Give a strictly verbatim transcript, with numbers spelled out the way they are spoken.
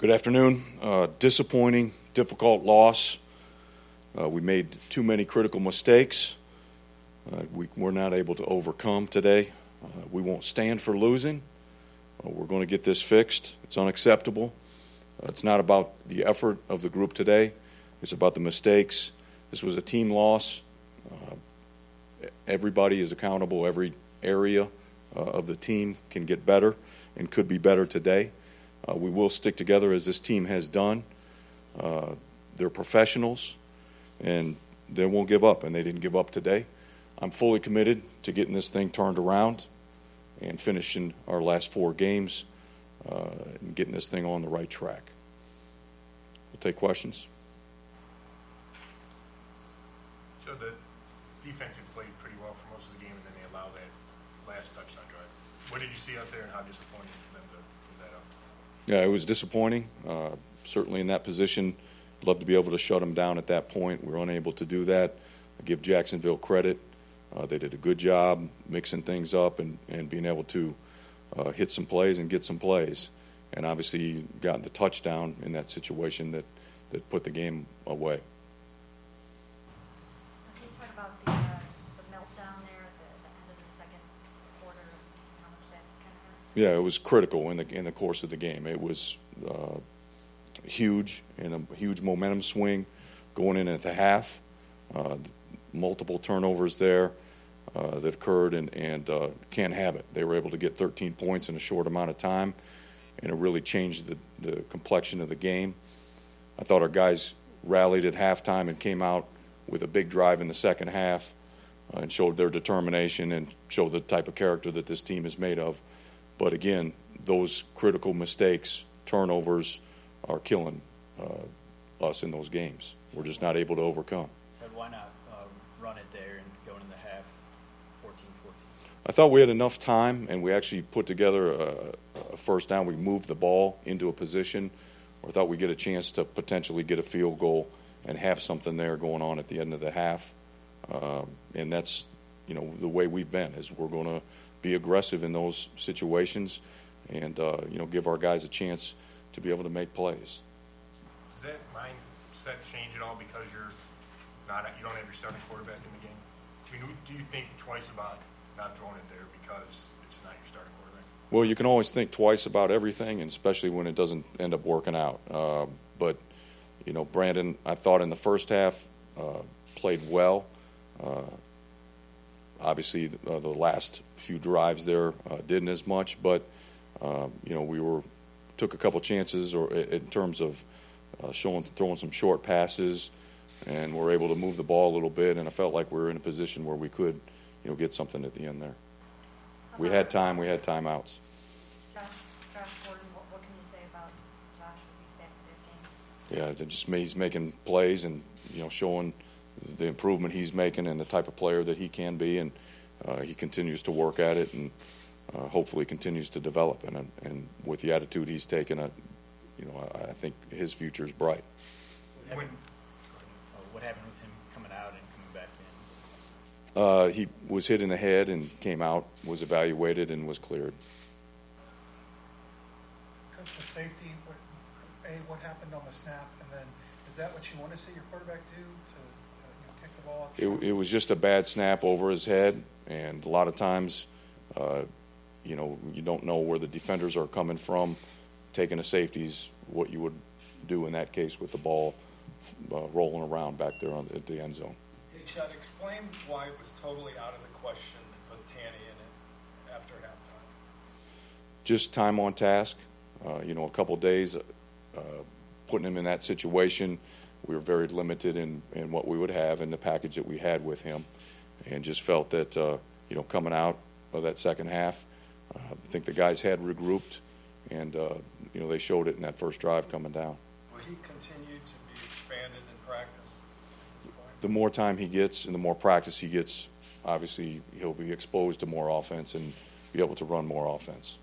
Good afternoon. Uh, disappointing, difficult loss. Uh, we made too many critical mistakes. Uh, we were not able to overcome today. Uh, we won't stand for losing. Uh, we're going to get this fixed. It's unacceptable. Uh, it's not about the effort of the group today. It's about the mistakes. This was a team loss. Uh, everybody is accountable. Every area uh, of the team can get better and could be better today. Uh, we will stick together as this team has done. Uh, they're professionals, and they won't give up, and they didn't give up today. I'm fully committed to getting this thing turned around and finishing our last four games uh, and getting this thing on the right track. We'll take questions. So the defense had played pretty well for most of the game, and then they allowed that last touchdown drive. What did you see out there, and how disappointing for them to give that up? Yeah, it was disappointing. Uh, certainly in that position, I'd love to be able to shut them down at that point. We were unable to do that. I give Jacksonville credit. Uh, they did a good job mixing things up and, and being able to uh, hit some plays and get some plays. And obviously got the touchdown in that situation that, that put the game away. Can you talk about the, uh, the meltdown there at the, the end of the second quarter, how much that kind of hurt? Yeah, it was critical in the in the course of the game. It was uh, huge and a huge momentum swing going in at the half. Uh, multiple turnovers there uh, that occurred, and, and uh, can't have it. They were able to get thirteen points in a short amount of time, and it really changed the, the complexion of the game. I thought our guys rallied at halftime and came out with a big drive in the second half uh, and showed their determination and showed the type of character that this team is made of. But again, those critical mistakes, turnovers, are killing uh, us in those games. We're just not able to overcome. But why not uh, run it there and go into the half fourteen fourteen? I thought we had enough time, and we actually put together a, a first down. We moved the ball into a position where I thought we'd get a chance to potentially get a field goal and have something there going on at the end of the half. Um, and that's, you know, the way we've been, is we're going to be aggressive in those situations and, uh, you know, give our guys a chance to be able to make plays. Does that mindset change at all because you're not, you don't have your starting quarterback in the game? I mean, do you think twice about not throwing it there because it's not your starting quarterback? Well, you can always think twice about everything, and especially when it doesn't end up working out. Uh, but, you know, Brandon, I thought in the first half uh, played well. Uh, obviously, uh, the last few drives there uh, didn't as much, but, uh, you know, we were took a couple chances or in terms of uh, showing throwing some short passes, and we're able to move the ball a little bit, and I felt like we were in a position where we could, you know, get something at the end there. We had time. We had timeouts. Josh, Josh Gordon, what, what can you say about Josh with these after games? Yeah, it just he's making plays and, you know, showing the improvement he's making and the type of player that he can be, and uh, he continues to work at it and uh, hopefully continues to develop. And and with the attitude he's taken, uh, you know, I, I think his future is bright. What happened, uh, what happened with him coming out and coming back in? Uh, he was hit in the head and came out, was evaluated, and was cleared. Coach, the safety, what, A, what happened on the snap, and then is that what you want to see your quarterback do, to uh, you know, kick the ball? It, it was just a bad snap over his head, and a lot of times, uh, you know, you don't know where the defenders are coming from. Taking a safety's what you would do in that case with the ball uh, rolling around back there on the, at the end zone. Hey, Chad, explain why it was totally out of the question to put Tanny in it after halftime. Just time on task. Uh, you know, a couple days, uh, putting him in that situation, we were very limited in, in what we would have in the package that we had with him, and just felt that, uh, you know, coming out of that second half, uh, I think the guys had regrouped, and, uh, you know, they showed it in that first drive coming down. Will he continue to be expanded in practice at this point? The more time he gets and the more practice he gets, obviously he'll be exposed to more offense and be able to run more offense.